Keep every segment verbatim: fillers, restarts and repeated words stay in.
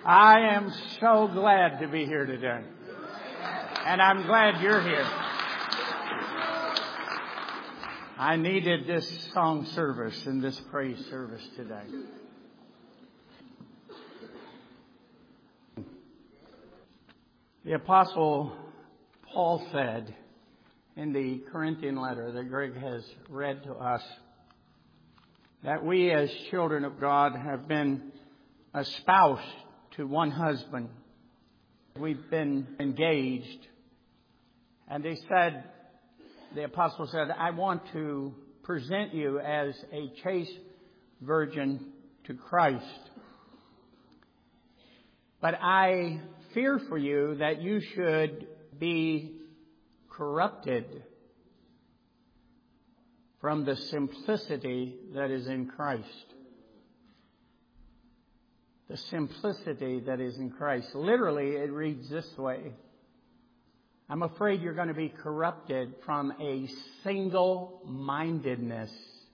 I am so glad to be here today. And I'm glad you're here. I needed this song service and this praise service today. The Apostle Paul said in the Corinthian letter that Greg has read to us that we as children of God have been espoused to one husband. We've been engaged. And they said, the apostle said, I want to present you as a chaste virgin to Christ. But I fear for you that you should be corrupted from the simplicity that is in Christ. The simplicity that is in Christ. Literally, it reads this way. I'm afraid you're going to be corrupted from a single-mindedness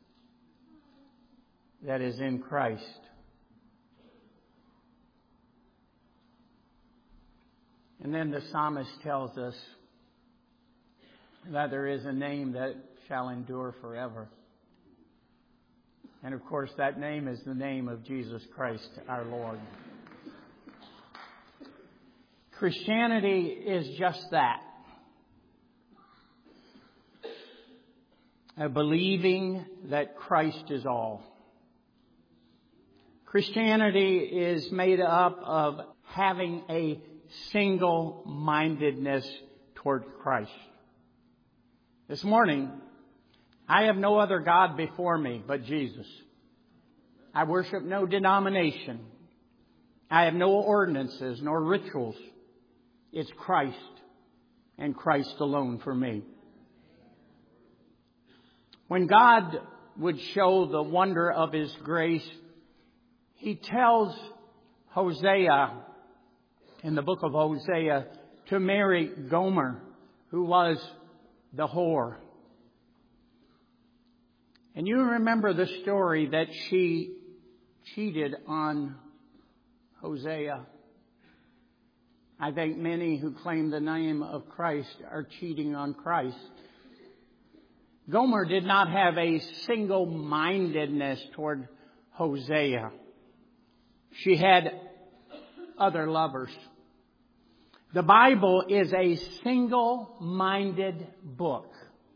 that is in Christ. And then the psalmist tells us that there is a name that shall endure forever. And of course, that name is the name of Jesus Christ, our Lord. Christianity is just that. A believing that Christ is all. Christianity is made up of having a single-mindedness toward Christ. This morning, I have no other God before me but Jesus. I worship no denomination. I have no ordinances nor rituals. It's Christ and Christ alone for me. When God would show the wonder of His grace, He tells Hosea in the book of Hosea to marry Gomer, who was the whore. And you remember the story that she cheated on Hosea. I think many who claim the name of Christ are cheating on Christ. Gomer did not have a single-mindedness toward Hosea. She had other lovers. The Bible is a single-minded book.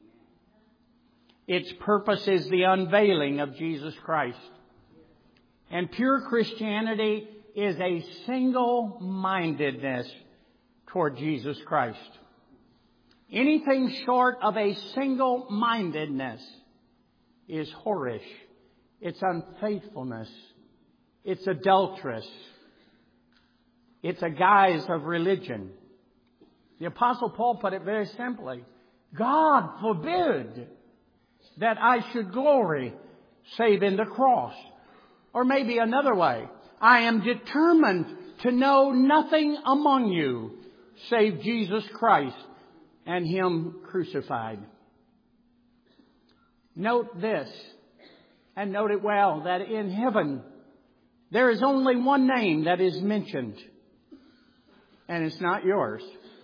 Its purpose is the unveiling of Jesus Christ. And pure Christianity is a single-mindedness toward Jesus Christ. Anything short of a single-mindedness is whorish. It's unfaithfulness. It's adulterous. It's a guise of religion. The Apostle Paul put it very simply. God forbid that I should glory save in the cross. Or maybe another way. I am determined to know nothing among you save Jesus Christ and Him crucified. Note this, and note it well, that in heaven there is only one name that is mentioned, and it's not yours.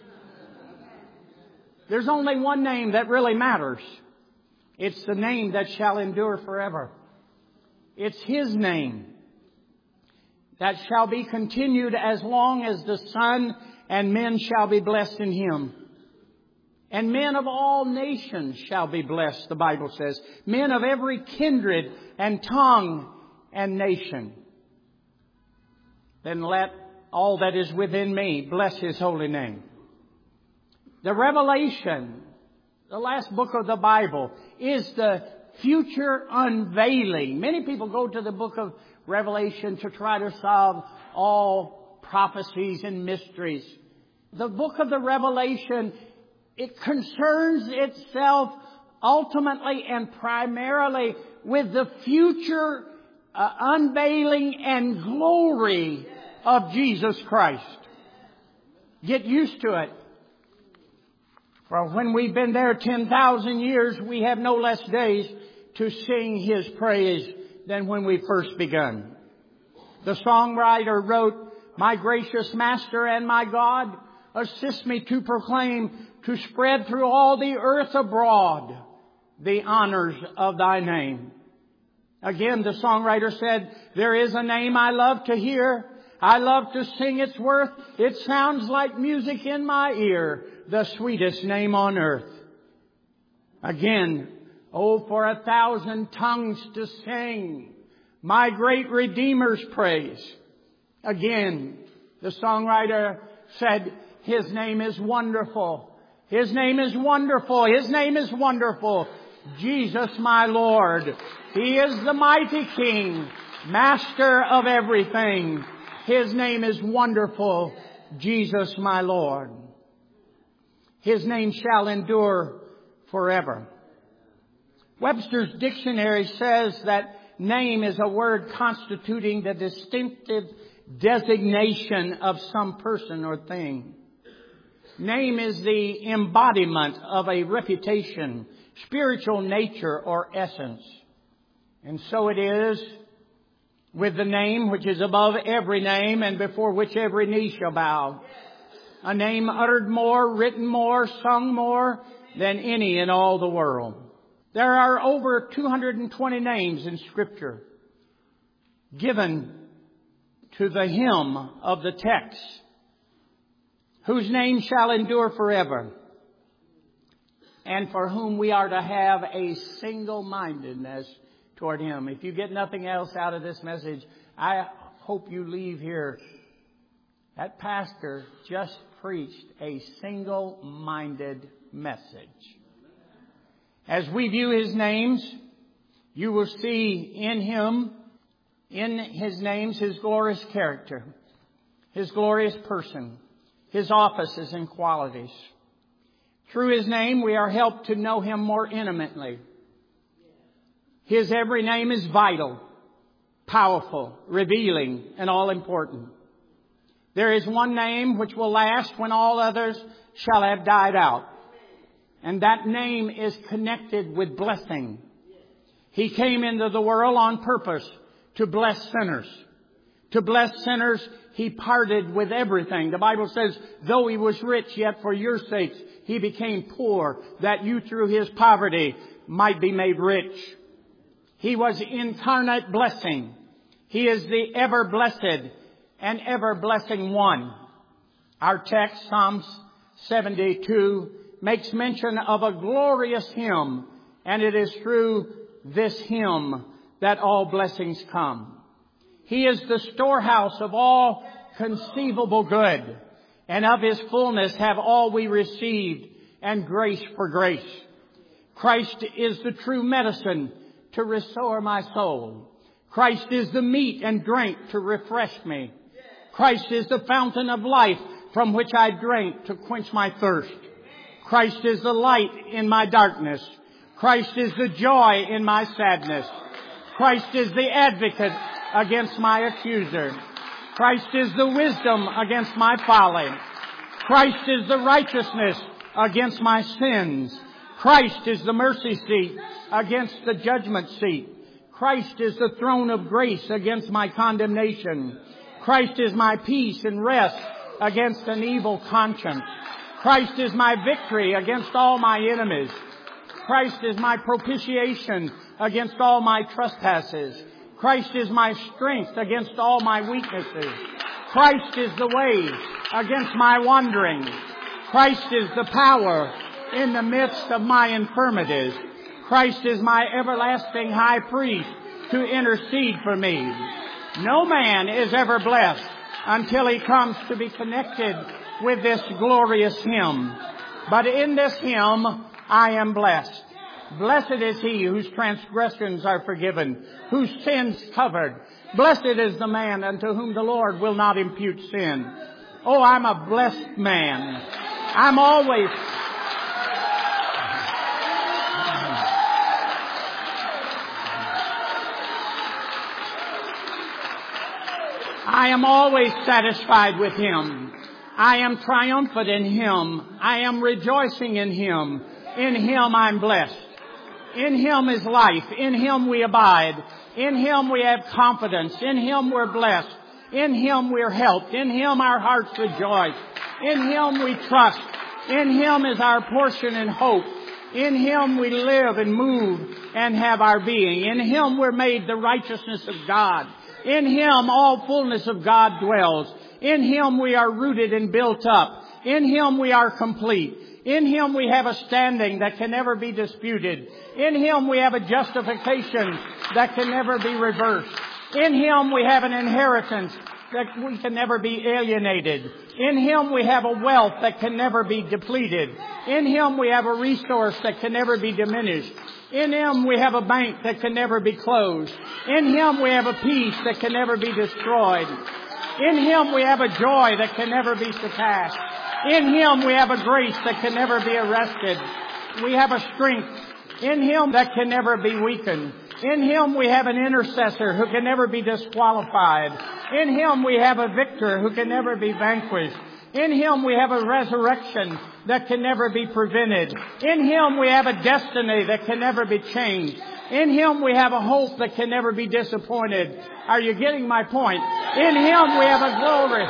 There's only one name that really matters. It's the name that shall endure forever. It's His name that shall be continued as long as the sun, and men shall be blessed in Him. And men of all nations shall be blessed, the Bible says. Men of every kindred and tongue and nation. Then let all that is within me bless His holy name. The Revelation, the last book of the Bible, is the future unveiling. Many people go to the book of Revelation to try to solve all prophecies and mysteries. The book of the Revelation, it concerns itself ultimately and primarily with the future uh, unveiling and glory of Jesus Christ. Get used to it. For when we've been there ten thousand years, we have no less days to sing His praise than when we first begun. The songwriter wrote, My gracious Master and my God, assist me to proclaim, to spread through all the earth abroad the honors of Thy name. Again, the songwriter said, there is a name I love to hear. I love to sing its worth. It sounds like music in my ear, the sweetest name on earth. Again, oh, for a thousand tongues to sing my great Redeemer's praise. Again, the songwriter said, His name is wonderful. His name is wonderful. His name is wonderful. Jesus, my Lord. He is the mighty King, Master of everything. His name is wonderful. Jesus, my Lord. His name shall endure forever. Webster's dictionary says that name is a word constituting the distinctive designation of some person or thing. Name is the embodiment of a reputation, spiritual nature, or essence. And so it is with the name which is above every name and before which every knee shall bow. A name uttered more, written more, sung more than any in all the world. There are over two hundred twenty names in Scripture given to the hymn of the text, whose name shall endure forever, and for whom we are to have a single-mindedness toward Him. If you get nothing else out of this message, I hope you leave here. That pastor just preached a single-minded message. As we view His names, you will see in Him, in His names, His glorious character, His glorious person, His offices and qualities. Through His name, we are helped to know Him more intimately. His every name is vital, powerful, revealing, and all-important. There is one name which will last when all others shall have died out. And that name is connected with blessing. He came into the world on purpose to bless sinners. To bless sinners, He parted with everything. The Bible says, though He was rich, yet for your sakes He became poor, that you through His poverty might be made rich. He was incarnate blessing. He is the ever blessed and ever blessing one. Our text, Psalms seventy-two, makes mention of a glorious hymn, and it is through this hymn that all blessings come. He is the storehouse of all conceivable good, and of His fullness have all we received, and grace for grace. Christ is the true medicine to restore my soul. Christ is the meat and drink to refresh me. Christ is the fountain of life from which I drink to quench my thirst. Christ is the light in my darkness. Christ is the joy in my sadness. Christ is the advocate against my accuser. Christ is the wisdom against my folly. Christ is the righteousness against my sins. Christ is the mercy seat against the judgment seat. Christ is the throne of grace against my condemnation. Christ is my peace and rest against an evil conscience. Christ is my victory against all my enemies. Christ is my propitiation against all my trespasses. Christ is my strength against all my weaknesses. Christ is the way against my wandering. Christ is the power in the midst of my infirmities. Christ is my everlasting high priest to intercede for me. No man is ever blessed until he comes to be connected with this glorious hymn. But in this hymn, I am blessed. Blessed is he whose transgressions are forgiven, whose sins covered. Blessed is the man unto whom the Lord will not impute sin. Oh, I'm a blessed man. I'm always... I am always satisfied with Him. I am triumphant in Him. I am rejoicing in Him. In Him I'm blessed. In Him is life. In Him we abide. In Him we have confidence. In Him we're blessed. In Him we're helped. In Him our hearts rejoice. In Him we trust. In Him is our portion and hope. In Him we live and move and have our being. In Him we're made the righteousness of God. In Him all fullness of God dwells. In Him we are rooted and built up. In Him we are complete. In Him we have a standing that can never be disputed. In Him we have a justification that can never be reversed. In Him we have an inheritance that we can never be alienated. In Him we have a wealth that can never be depleted. In Him we have a resource that can never be diminished. In Him we have a bank that can never be closed. In Him we have a peace that can never be destroyed. In Him we have a joy that can never be surpassed. In Him we have a grace that can never be arrested. We have a strength in Him that can never be weakened. In Him we have an intercessor who can never be disqualified. In Him we have a victor who can never be vanquished. In Him we have a resurrection that can never be prevented. In Him we have a destiny that can never be changed. In Him we have a hope that can never be disappointed. Are you getting my point? In Him we have a glory.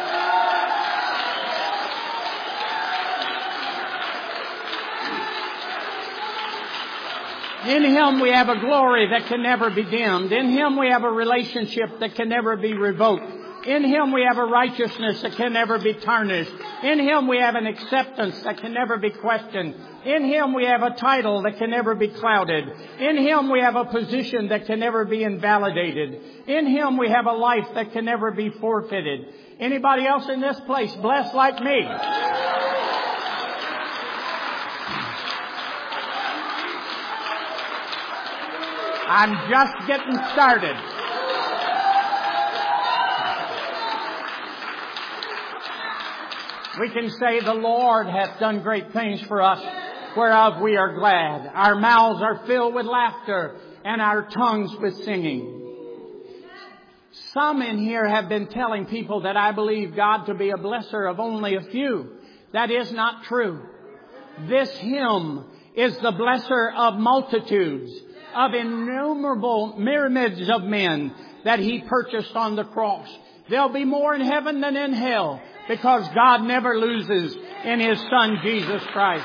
In Him we have a glory that can never be dimmed. In Him we have a relationship that can never be revoked. In Him we have a righteousness that can never be tarnished. In Him we have an acceptance that can never be questioned. In Him we have a title that can never be clouded. In Him we have a position that can never be invalidated. In Him we have a life that can never be forfeited. Anybody else in this place blessed like me? I'm just getting started. We can say the Lord hath done great things for us, whereof we are glad. Our mouths are filled with laughter and our tongues with singing. Some in here have been telling people that I believe God to be a blesser of only a few. That is not true. This hymn is the blesser of multitudes, of innumerable myriads of men that He purchased on the cross. There'll be more in heaven than in hell, because God never loses in His Son, Jesus Christ.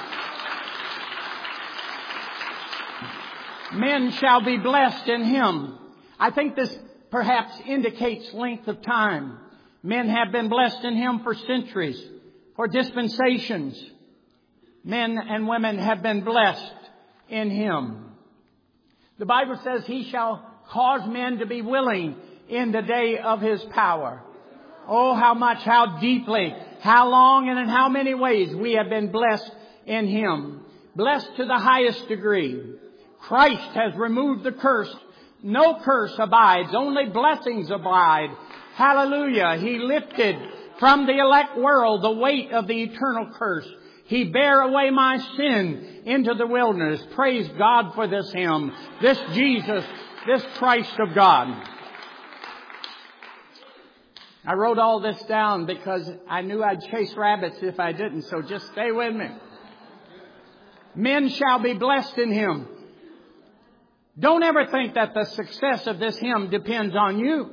Men shall be blessed in Him. I think this perhaps indicates length of time. Men have been blessed in Him for centuries, for dispensations. Men and women have been blessed in Him. The Bible says He shall cause men to be willing in the day of His power. Oh, how much, how deeply, how long, and in how many ways we have been blessed in Him. Blessed to the highest degree. Christ has removed the curse. No curse abides, only blessings abide. Hallelujah. He lifted from the elect world the weight of the eternal curse. He bare away my sin into the wilderness. Praise God for this hymn, this Jesus, this Christ of God. I wrote all this down because I knew I'd chase rabbits if I didn't, so just stay with me. Men shall be blessed in Him. Don't ever think that the success of this hymn depends on you.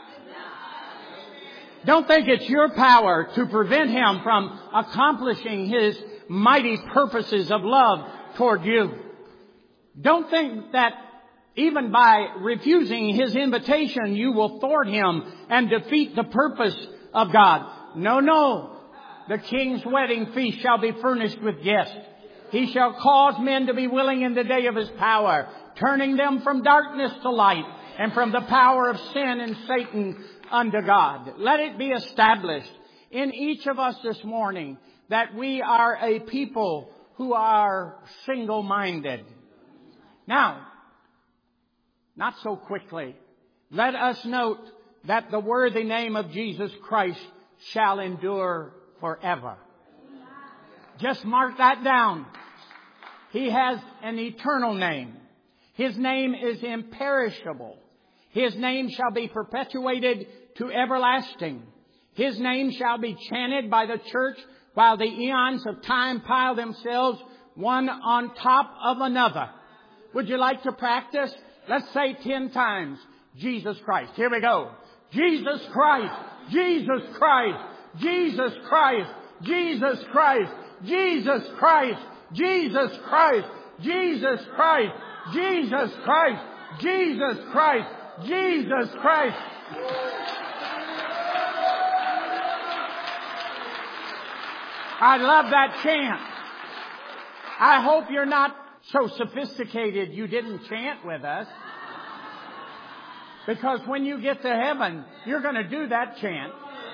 Don't think it's your power to prevent Him from accomplishing His mighty purposes of love toward you. Don't think that even by refusing His invitation, you will thwart Him and defeat the purpose of God. No, no. The King's wedding feast shall be furnished with guests. He shall cause men to be willing in the day of His power, turning them from darkness to light and from the power of sin and Satan unto God. Let it be established in each of us this morning that we are a people who are single-minded. Now, not so quickly. Let us note that the worthy name of Jesus Christ shall endure forever. Just mark that down. He has an eternal name. His name is imperishable. His name shall be perpetuated to everlasting. His name shall be chanted by the church while the eons of time pile themselves one on top of another. Would you like to practice? Let's say ten times, Jesus Christ. Here we go. Jesus Christ, Jesus Christ, Jesus Christ, Jesus Christ, Jesus Christ, Jesus Christ, Jesus Christ, Jesus Christ, Jesus Christ, Jesus Christ. I love that chant. I hope you're not so sophisticated you didn't chant with us. Because when you get to heaven, you're going to do that chant.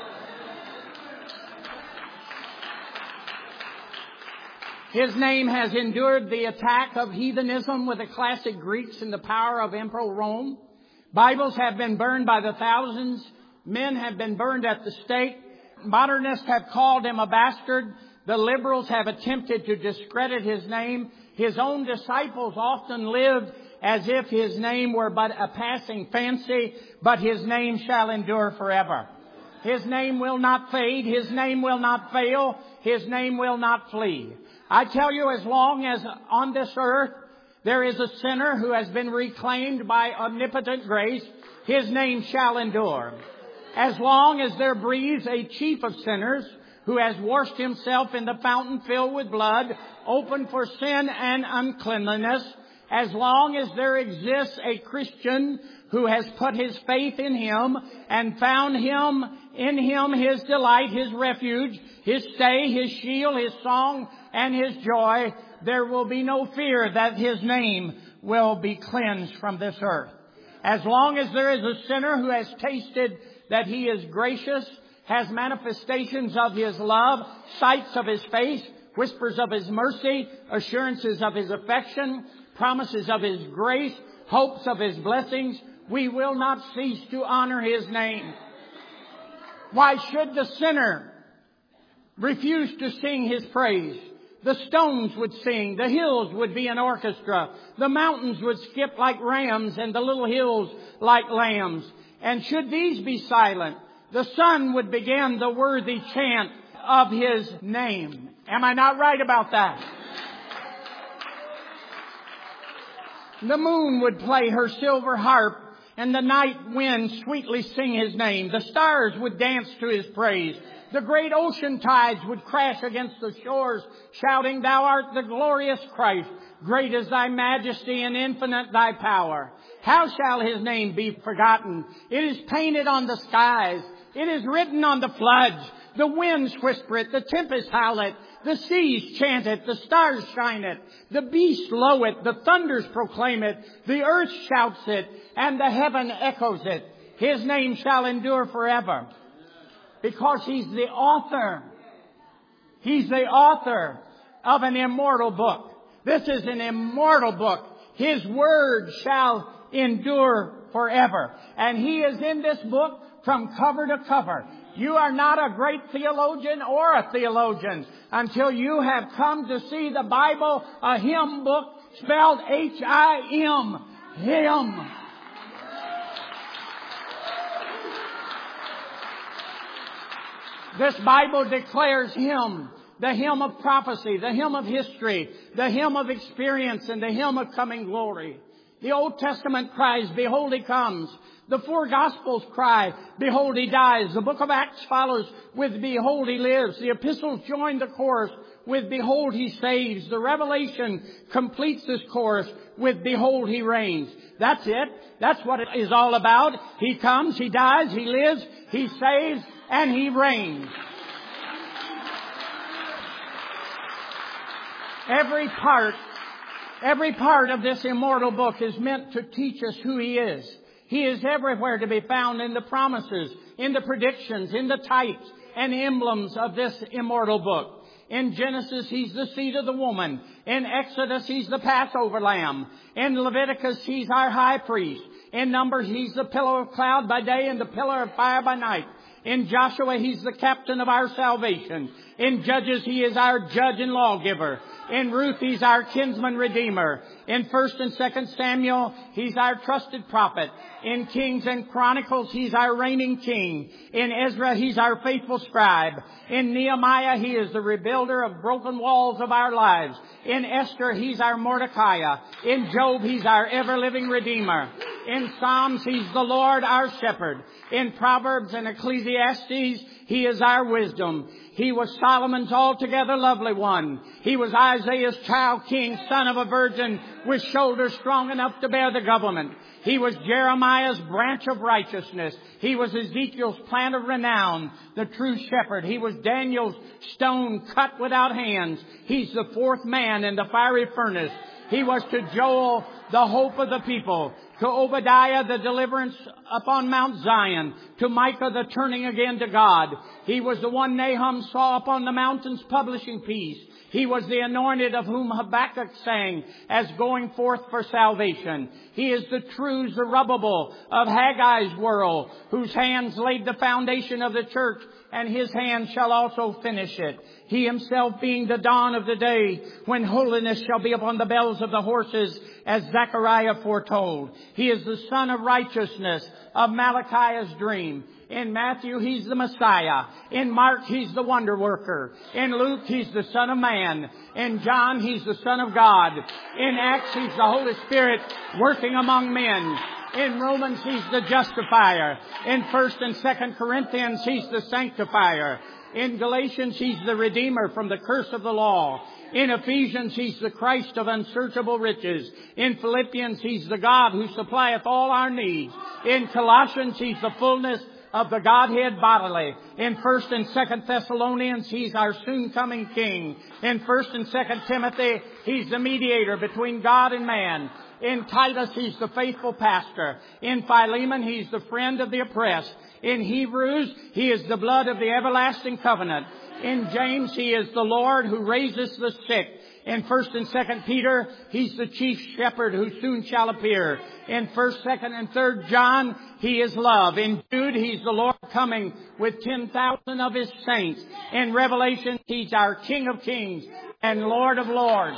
His name has endured the attack of heathenism with the classic Greeks and the power of Emperor Rome. Bibles have been burned by the thousands. Men have been burned at the stake. Modernists have called him a bastard. The liberals have attempted to discredit his name. His own disciples often lived as if his name were but a passing fancy, but his name shall endure forever. His name will not fade. His name will not fail. His name will not flee. I tell you, as long as on this earth there is a sinner who has been reclaimed by omnipotent grace, his name shall endure. As long as there breathes a chief of sinners who has washed himself in the fountain filled with blood, open for sin and uncleanliness, as long as there exists a Christian who has put his faith in him and found him in him his delight, his refuge, his stay, his shield, his song, and his joy, there will be no fear that his name will be cleansed from this earth. As long as there is a sinner who has tasted that he is gracious, has manifestations of his love, sights of his face, whispers of his mercy, assurances of his affection, promises of his grace, hopes of his blessings, we will not cease to honor his name. Why should the sinner refuse to sing his praise? The stones would sing, the hills would be an orchestra, the mountains would skip like rams, and the little hills like lambs. And should these be silent, the sun would begin the worthy chant of his name. Am I not right about that? The moon would play her silver harp, and the night wind sweetly sing his name. The stars would dance to his praise. The great ocean tides would crash against the shores, shouting, Thou art the glorious Christ. Great is thy majesty and infinite thy power. How shall his name be forgotten? It is painted on the skies. It is written on the floods. The winds whisper it. The tempests howl it. The seas chant it. The stars shine it. The beasts low it. The thunders proclaim it. The earth shouts it. And the heaven echoes it. His name shall endure forever. Because he's the author. He's the author of an immortal book. This is an immortal book. His word shall endure forever. And he is in this book from cover to cover. You are not a great theologian or a theologian until you have come to see the Bible, a hymn book spelled H I M. Hymn. This Bible declares him, the hymn of prophecy, the hymn of history, the hymn of experience, and the hymn of coming glory. The Old Testament cries, Behold, he comes. The four Gospels cry, Behold, he dies. The book of Acts follows with, Behold, he lives. The epistles join the chorus with, Behold, he saves. The Revelation completes this chorus with, Behold, he reigns. That's it. That's what it is all about. He comes, he dies, he lives, he saves, and he reigns. Every part, every part of this immortal book is meant to teach us who he is. He is everywhere to be found in the promises, in the predictions, in the types and emblems of this immortal book. In Genesis, he's the seed of the woman. In Exodus, he's the Passover lamb. In Leviticus, he's our high priest. In Numbers, he's the pillar of cloud by day and the pillar of fire by night. In Joshua, He's the captain of our salvation. In Judges, He is our judge and lawgiver. In Ruth, He's our kinsman redeemer. In First and Second Samuel, He's our trusted prophet. In Kings and Chronicles, He's our reigning king. In Ezra, He's our faithful scribe. In Nehemiah, He is the rebuilder of broken walls of our lives. In Esther, He's our Mordecai. In Job, He's our ever-living redeemer. In Psalms, He's the Lord our shepherd. In Proverbs and Ecclesiastes, He is our wisdom. He was Solomon's altogether lovely one. He was Isaiah's child king, son of a virgin, with shoulders strong enough to bear the government. He was Jeremiah's branch of righteousness. He was Ezekiel's plant of renown, the true shepherd. He was Daniel's stone cut without hands. He's the fourth man in the fiery furnace. He was to Joel the hope of the people, to Obadiah the deliverance upon Mount Zion, to Micah the turning again to God. He was the one Nahum saw upon the mountains publishing peace. He was the anointed of whom Habakkuk sang as going forth for salvation. He is the true Zerubbabel of Haggai's world, whose hands laid the foundation of the church, and His hand shall also finish it. He Himself being the dawn of the day, when holiness shall be upon the bells of the horses, as Zechariah foretold. He is the Son of righteousness, of Malachi's dream. In Matthew, He's the Messiah. In Mark, He's the wonder worker. In Luke, He's the Son of Man. In John, He's the Son of God. In Acts, He's the Holy Spirit working among men. In Romans, He's the justifier. In First and Second Corinthians, He's the sanctifier. In Galatians, He's the Redeemer from the curse of the law. In Ephesians, He's the Christ of unsearchable riches. In Philippians, He's the God who supplieth all our needs. In Colossians, He's the fullness of the Godhead bodily. In First and Second Thessalonians, He's our soon-coming King. In First and Second Timothy, He's the mediator between God and man. In Titus, He's the faithful pastor. In Philemon, He's the friend of the oppressed. In Hebrews, He is the blood of the everlasting covenant. In James, He is the Lord who raises the sick. In First and Second Peter, He's the chief shepherd who soon shall appear. In First, Second, and Third John, He is love. In Jude, He's the Lord coming with ten thousand of His saints. In Revelation, He's our King of kings and Lord of lords.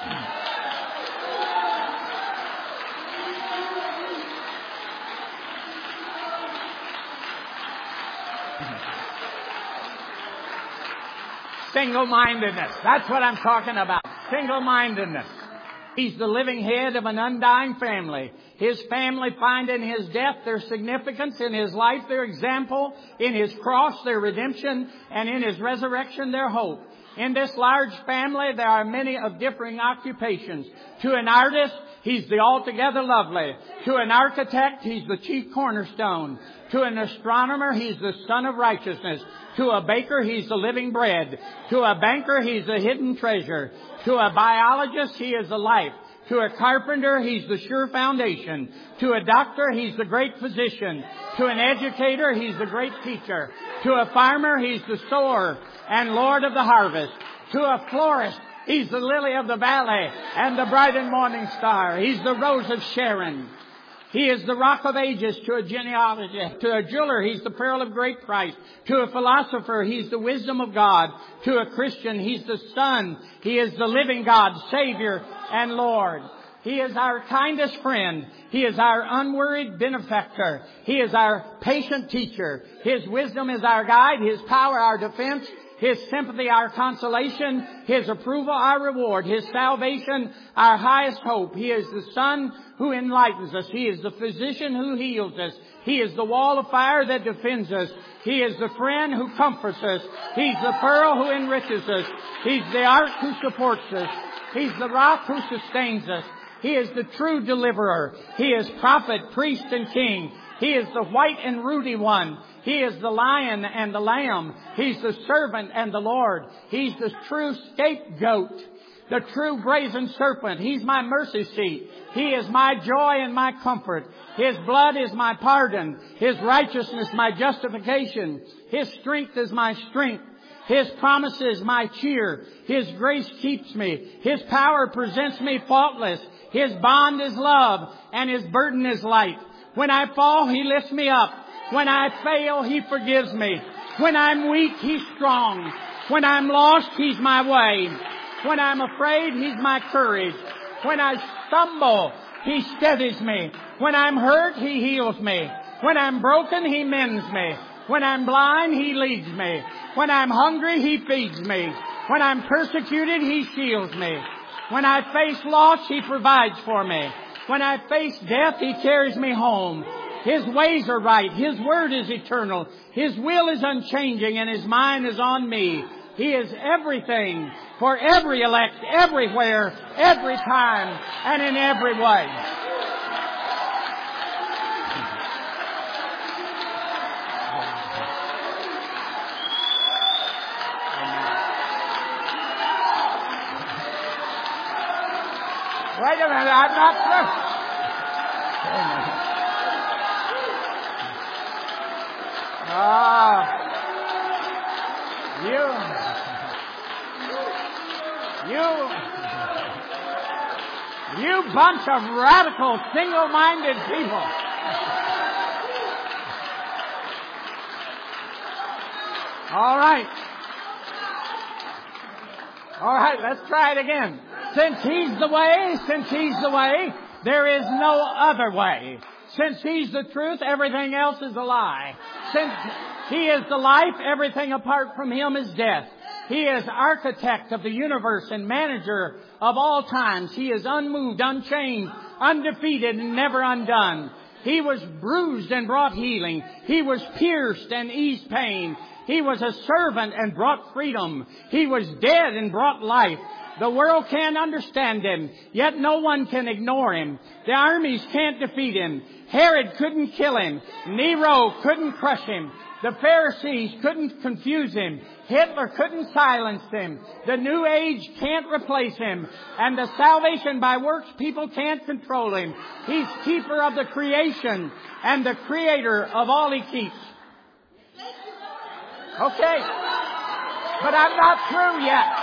Single-mindedness. That's what I'm talking about. Single-mindedness. He's the living head of an undying family. His family find in His death their significance, in His life their example, in His cross their redemption, and in His resurrection their hope. In this large family there are many of differing occupations. To an artist, he's the altogether lovely. To an architect, he's the chief cornerstone. To an astronomer, he's the son of righteousness. To a baker, he's the living bread. To a banker, he's the hidden treasure. To a biologist, he is the life. To a carpenter, he's the sure foundation. To a doctor, he's the great physician. To an educator, he's the great teacher. To a farmer, he's the sower and Lord of the harvest. To a florist, he's the lily of the valley and the bright and morning star. He's the rose of Sharon. He is the rock of ages. To a genealogy, to a jeweler, he's the pearl of great price. To a philosopher, he's the wisdom of God. To a Christian, he's the Son. He is the living God, Savior, and Lord. He is our kindest friend. He is our unworried benefactor. He is our patient teacher. His wisdom is our guide. His power our defense. His sympathy our consolation. His approval our reward. His salvation our highest hope. He is the Son who enlightens us. He is the physician who heals us. He is the wall of fire that defends us. He is the friend who comforts us. He's the pearl who enriches us. He's the ark who supports us. He's the rock who sustains us. He is the true deliverer. He is prophet, priest, and king. He is the white and ruddy one. He is the lion and the lamb. He's the servant and the Lord. He's the true scapegoat, the true brazen serpent. He's my mercy seat. He is my joy and my comfort. His blood is my pardon. His righteousness my justification. His strength is my strength. His promises my cheer. His grace keeps me. His power presents me faultless. His bond is love, and His burden is light. When I fall, He lifts me up. When I fail, He forgives me. When I'm weak, He's strong. When I'm lost, He's my way. When I'm afraid, He's my courage. When I stumble, He steadies me. When I'm hurt, He heals me. When I'm broken, He mends me. When I'm blind, He leads me. When I'm hungry, He feeds me. When I'm persecuted, He shields me. When I face loss, He provides for me. When I face death, He carries me home. His ways are right. His word is eternal. His will is unchanging, and His mind is on me. He is everything for every elect, everywhere, every time, and in every way. Wait a minute, I'm not through. Ah, you, you, you bunch of radical, single-minded people. All right. All right, let's try it again. Since He's the way, since He's the way, there is no other way. Since He's the truth, everything else is a lie. Since He is the life, everything apart from Him is death. He is architect of the universe and manager of all times. He is unmoved, unchanged, undefeated, and never undone. He was bruised and brought healing. He was pierced and eased pain. He was a servant and brought freedom. He was dead and brought life. The world can't understand Him, yet no one can ignore Him. The armies can't defeat Him. Herod couldn't kill Him. Nero couldn't crush Him. The Pharisees couldn't confuse Him. Hitler couldn't silence Him. The New Age can't replace Him. And the salvation by works people can't control Him. He's keeper of the creation and the creator of all He keeps. Okay, but I'm not through yet.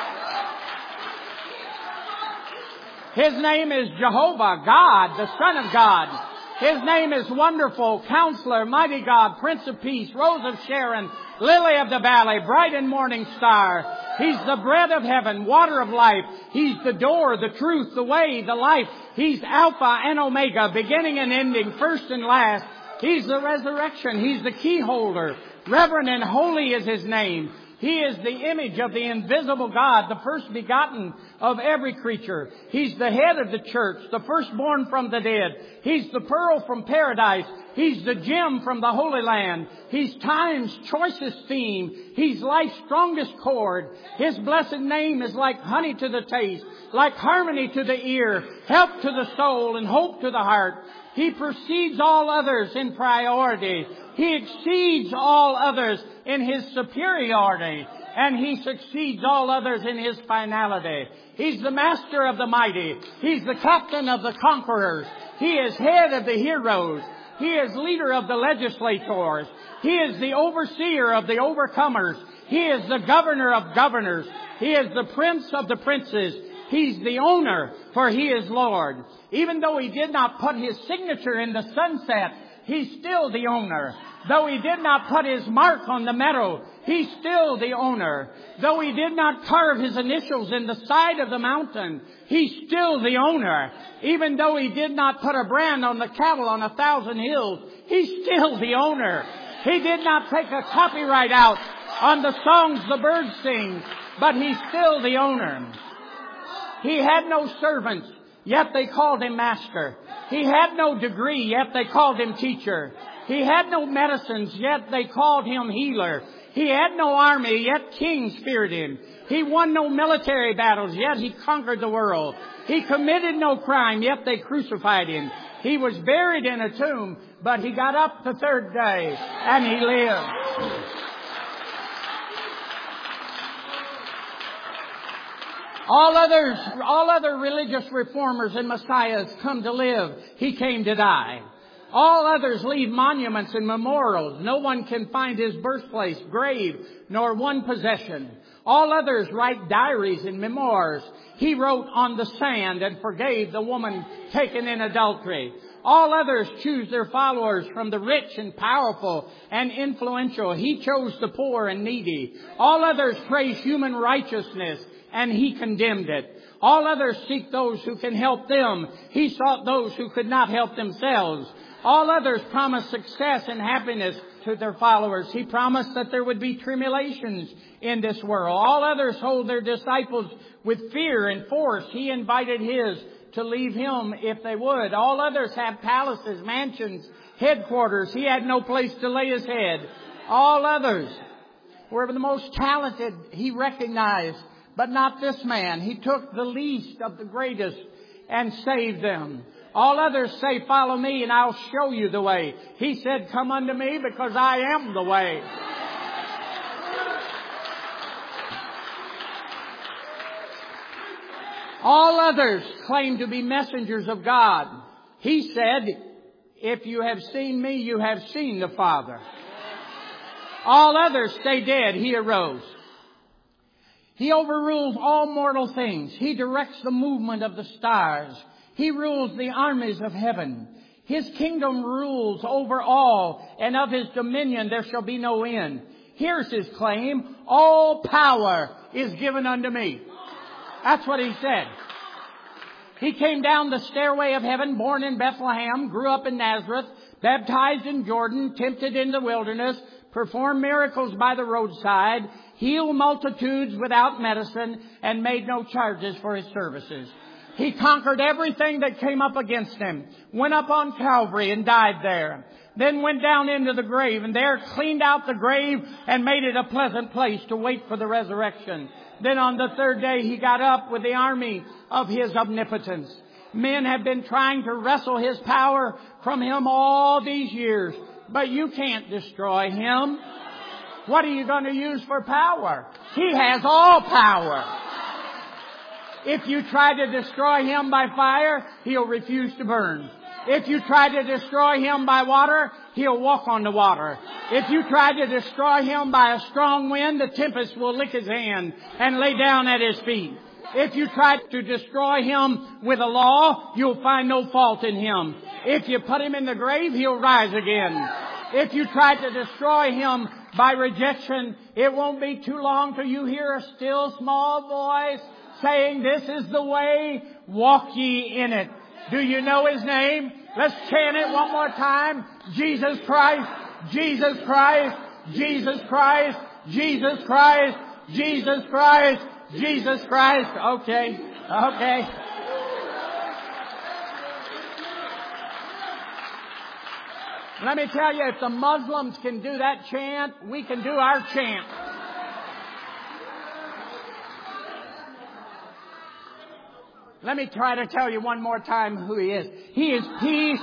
His name is Jehovah, God, the Son of God. His name is Wonderful, Counselor, Mighty God, Prince of Peace, Rose of Sharon, Lily of the Valley, Bright and Morning Star. He's the bread of heaven, water of life. He's the door, the truth, the way, the life. He's Alpha and Omega, beginning and ending, first and last. He's the resurrection. He's the key holder. Reverend and holy is His name. He is the image of the invisible God, the first begotten of every creature. He's the head of the church, the firstborn from the dead. He's the pearl from paradise. He's the gem from the Holy Land. He's time's choicest theme. He's life's strongest chord. His blessed name is like honey to the taste, like harmony to the ear, help to the soul, and hope to the heart. He precedes all others in priority. He exceeds all others in His superiority. And He succeeds all others in His finality. He's the master of the mighty. He's the captain of the conquerors. He is head of the heroes. He is leader of the legislators. He is the overseer of the overcomers. He is the governor of governors. He is the prince of the princes. He's the owner, for He is Lord. Even though He did not put His signature in the sunset, He's still the owner. Though He did not put His mark on the meadow, He's still the owner. Though He did not carve His initials in the side of the mountain, He's still the owner. Even though He did not put a brand on the cattle on a thousand hills, He's still the owner. He did not take a copyright out on the songs the birds sing, but He's still the owner. He had no servants, yet they called Him master. He had no degree, yet they called Him teacher. He had no medicines, yet they called Him healer. He had no army, yet kings feared Him. He won no military battles, yet He conquered the world. He committed no crime, yet they crucified Him. He was buried in a tomb, but He got up the third day, and He lived. All others, all other religious reformers and messiahs come to live. He came to die. All others leave monuments and memorials. No one can find His birthplace, grave, nor one possession. All others write diaries and memoirs. He wrote on the sand and forgave the woman taken in adultery. All others choose their followers from the rich and powerful and influential. He chose the poor and needy. All others praise human righteousness, and He condemned it. All others seek those who can help them. He sought those who could not help themselves. All others promise success and happiness to their followers. He promised that there would be tribulations in this world. All others hold their disciples with fear and force. He invited His to leave Him if they would. All others have palaces, mansions, headquarters. He had no place to lay His head. All others were the most talented He recognized, but not this man. He took the least of the greatest and saved them. All others say, follow me and I'll show you the way. He said, come unto me because I am the way. All others claim to be messengers of God. He said, if you have seen me, you have seen the Father. All others stay dead. He arose. He overrules all mortal things. He directs the movement of the stars. He rules the armies of heaven. His kingdom rules over all, and of His dominion there shall be no end. Here's His claim. All power is given unto me. That's what He said. He came down the stairway of heaven, born in Bethlehem, grew up in Nazareth, baptized in Jordan, tempted in the wilderness, performed miracles by the roadside, healed multitudes without medicine, and made no charges for His services. He conquered everything that came up against Him, went up on Calvary and died there. Then went down into the grave and there cleaned out the grave and made it a pleasant place to wait for the resurrection. Then on the third day He got up with the army of His omnipotence. Men have been trying to wrestle His power from Him all these years, but you can't destroy Him. What are you going to use for power? He has all power. If you try to destroy Him by fire, He'll refuse to burn. If you try to destroy Him by water, He'll walk on the water. If you try to destroy Him by a strong wind, the tempest will lick His hand and lay down at His feet. If you try to destroy Him with a law, you'll find no fault in Him. If you put Him in the grave, He'll rise again. If you try to destroy Him by rejection, it won't be too long till you hear a still small voice saying, this is the way, walk ye in it. Do you know His name? Let's chant it one more time. Jesus Christ, Jesus Christ, Jesus Christ, Jesus Christ, Jesus Christ, Jesus Christ. Okay, okay. Let me tell you, if the Muslims can do that chant, we can do our chant. Let me try to tell you one more time who He is. He is peace.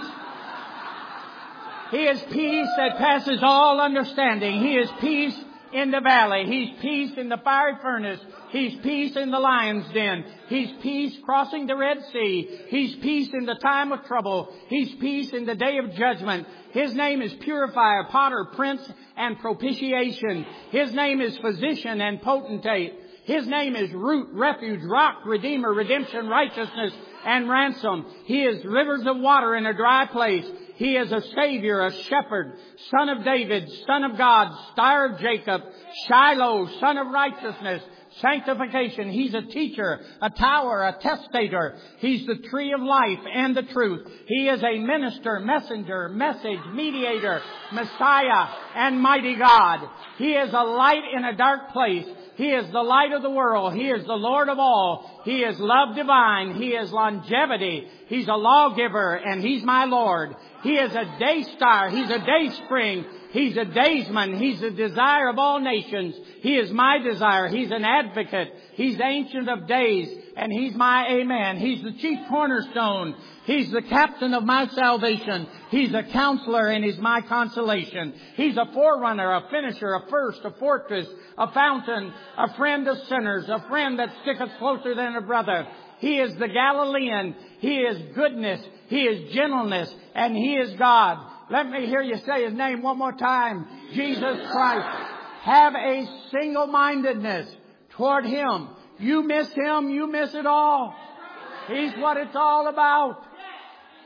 He is peace that passes all understanding. He is peace in the valley. He's peace in the fiery furnace. He's peace in the lion's den. He's peace crossing the Red Sea. He's peace in the time of trouble. He's peace in the day of judgment. His name is Purifier, Potter, Prince, and Propitiation. His name is Physician and Potentate. His name is Root, Refuge, Rock, Redeemer, Redemption, Righteousness, and Ransom. He is rivers of water in a dry place. He is a Savior, a Shepherd, Son of David, Son of God, Star of Jacob, Shiloh, Son of Righteousness, Sanctification. He's a teacher, a tower, a testator. He's the tree of life and the truth. He is a minister, messenger, message, mediator, Messiah, and mighty God. He is a light in a dark place. He is the light of the world. He is the Lord of all. He is love divine. He is longevity. He's a lawgiver, and He's my Lord. He is a day star. He's a day spring. He's a daysman. He's the desire of all nations. He is my desire. He's an advocate. He's the ancient of days, and He's my amen. He's the chief cornerstone. He's the captain of my salvation. He's a counselor, and He's my consolation. He's a forerunner, a finisher, a first, a fortress, a fountain, a friend of sinners, a friend that sticketh closer than a brother. He is the Galilean. He is goodness. He is gentleness, and He is God. Let me hear you say His name one more time. Jesus Christ. Have a single-mindedness toward Him. You miss Him, you miss it all. He's what it's all about.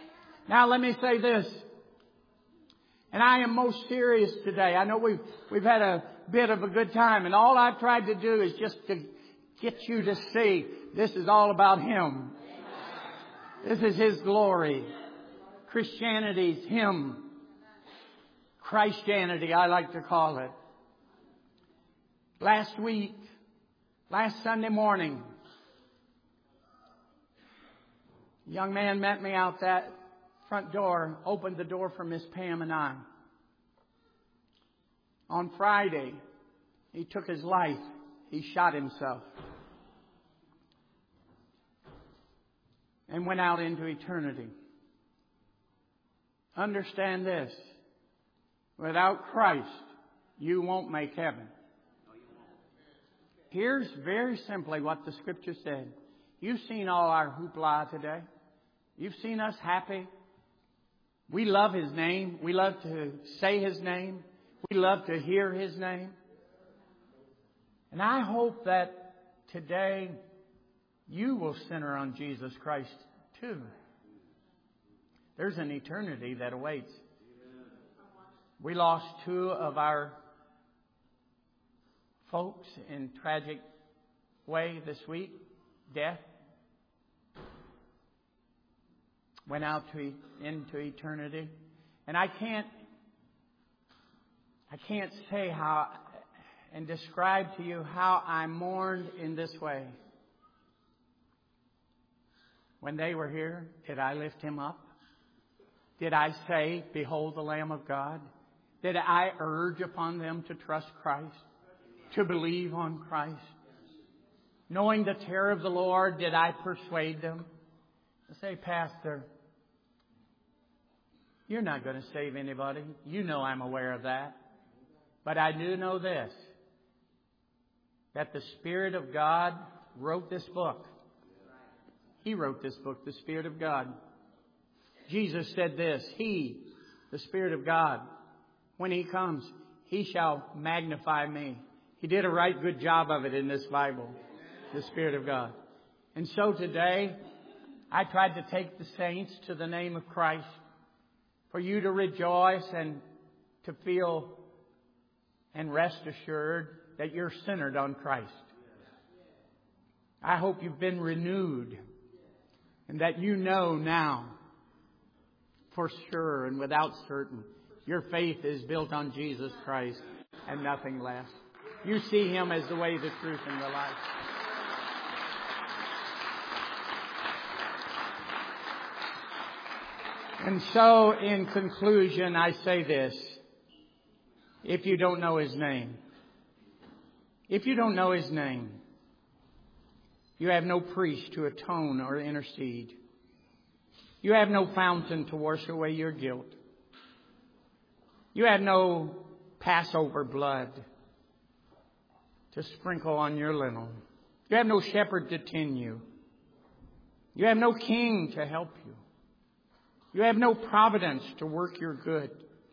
Now let me say this. And I am most serious today. I know we've, we've had a bit of a good time, and all I've tried to do is just to get you to see this is all about Him. This is His glory. Christianity's Him. Christianity, I like to call it. Last week, last Sunday morning, a young man met me out that front door, opened the door for Miss Pam and I. On Friday, he took his life. He shot himself. And went out into eternity. Understand this. Without Christ, you won't make heaven. Here's very simply what the Scripture said. You've seen all our hoopla today. You've seen us happy. We love His name. We love to say His name. We love to hear His name. And I hope that today you will center on Jesus Christ too. There's an eternity that awaits. We lost two of our folks in tragic way this week. Death. Went out to into eternity. And I can't I can't say how and describe to you how I mourned in this way. When they were here, did I lift him up? Did I say, "Behold the Lamb of God"? Did I urge upon them to trust Christ, to believe on Christ? Knowing the terror of the Lord, did I persuade them? I say, "Pastor, you're not going to save anybody. You know I'm aware of that. But I do know this, that the Spirit of God wrote this book. He wrote this book, the Spirit of God. Jesus said this, He, the Spirit of God, when He comes, He shall magnify me." He did a right good job of it in this Bible, the Spirit of God. And so today, I tried to take the saints to the name of Christ for you to rejoice and to feel and rest assured that you're centered on Christ. I hope you've been renewed and that you know now for sure and without certain your faith is built on Jesus Christ and nothing less. You see Him as the way, the truth, and the life. And so, in conclusion, I say this. If you don't know His name, if you don't know His name, you have no priest to atone or intercede. You have no fountain to wash away your guilt. You have no Passover blood to sprinkle on your linen. You have no shepherd to tend you. You have no king to help you. You have no providence to work your good.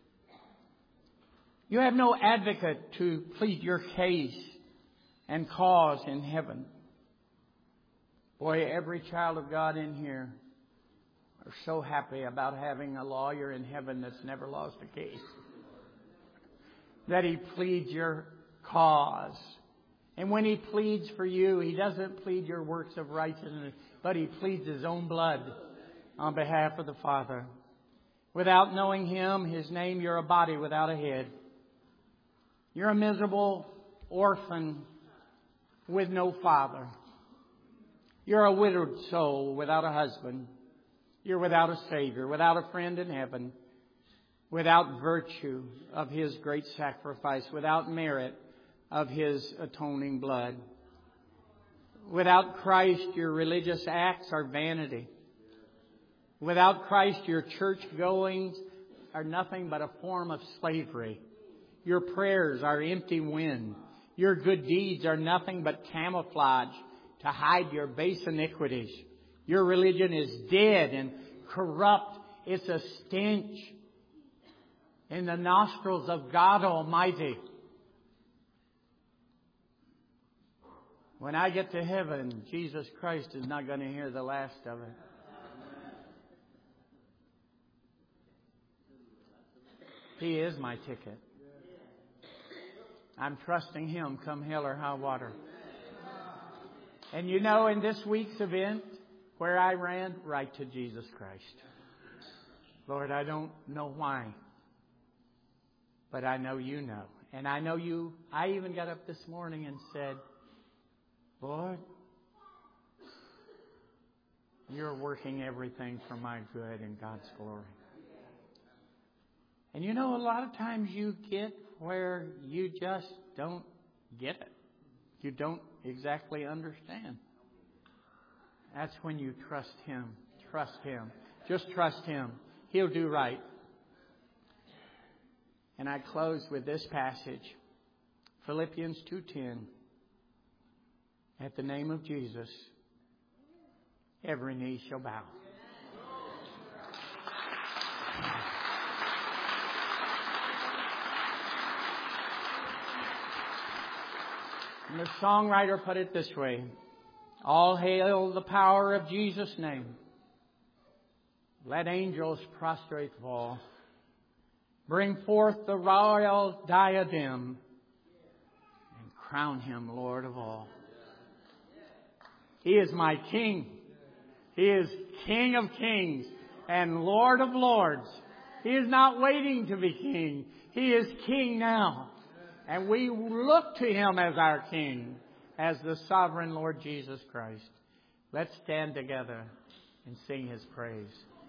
You have no advocate to plead your case and cause in heaven. Boy, every child of God in here are so happy about having a lawyer in heaven that's never lost a case. That he pleads your cause. And when he pleads for you, he doesn't plead your works of righteousness, but he pleads his own blood on behalf of the Father. Without knowing Him, His name, you're a body without a head. You're a miserable orphan with no father. You're a widowed soul without a husband. You're without a Savior, without a friend in heaven, without virtue of His great sacrifice, without merit of His atoning blood. Without Christ, your religious acts are vanity. Without Christ, your church goings are nothing but a form of slavery. Your prayers are empty wind. Your good deeds are nothing but camouflage to hide your base iniquities. Your religion is dead and corrupt. It's a stench in the nostrils of God Almighty. When I get to heaven, Jesus Christ is not going to hear the last of it. He is my ticket. I'm trusting Him come hell or high water. And you know, in this week's event, where I ran right to Jesus Christ. Lord, I don't know why, but I know You know. And I know You, I even got up this morning and said, Lord, You're working everything for my good and God's glory. And you know, a lot of times you get where you just don't get it. You don't exactly understand. That's when you trust Him. Trust Him. Just trust Him. He'll do right. And I close with this passage. Philippians two ten. At the name of Jesus, every knee shall bow. And the songwriter put it this way. All hail the power of Jesus' name. Let angels prostrate fall. Bring forth the royal diadem and crown Him Lord of all. He is my King. He is King of kings and Lord of lords. He is not waiting to be King. He is King now. And we look to Him as our King, as the sovereign Lord Jesus Christ. Let's stand together and sing His praise.